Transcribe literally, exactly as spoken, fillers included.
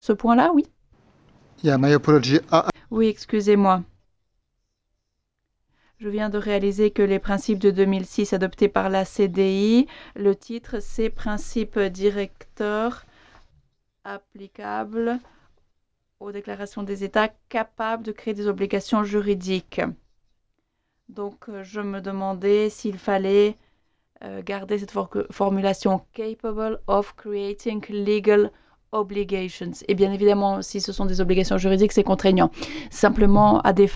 Ce point-là, oui. Yeah, my apology. I, Oui, excusez-moi. Je viens de réaliser que les principes de deux mille six adoptés par la C D I, le titre, c'est Principes directeurs applicables aux déclarations des États capables de créer des obligations juridiques. Donc, euh, je me demandais s'il fallait euh, garder cette for formulation capable of creating legal obligations. Et bien évidemment, si ce sont des obligations juridiques, c'est contraignant. Simplement, à des